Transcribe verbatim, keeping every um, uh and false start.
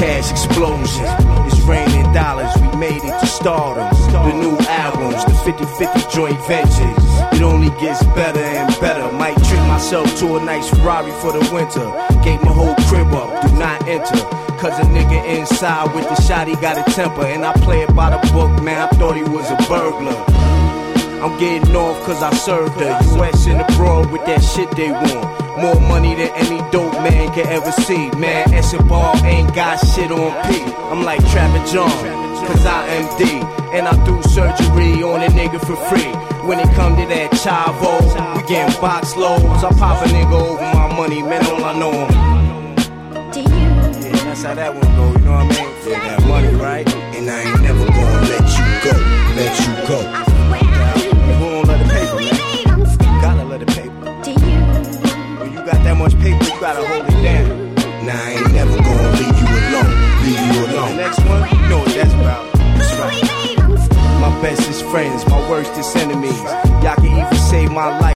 cash explosion. It's raining dollars, we made it to stardom. The new albums, the fifty fifty joint ventures. It only gets better and better. Might treat myself to a nice Ferrari for the winter. Gave my whole crib up, do not enter. Cause a nigga inside with the shot, he got a temper. And I play it by the book, man, I thought he was a burglar. I'm getting off cause I served her. U S and abroad with that shit they want. More money than any dope man can ever see. Man, Escobar ain't got shit on P. I'm like Trapper John, cause I M D. And I do surgery on a nigga for free. When it come to that chavo, we getting box loads. I pop a nigga over my money, man, all I know him. Yeah, that's how that one go, you know what I mean? Yeah, that money, right? And I ain't never going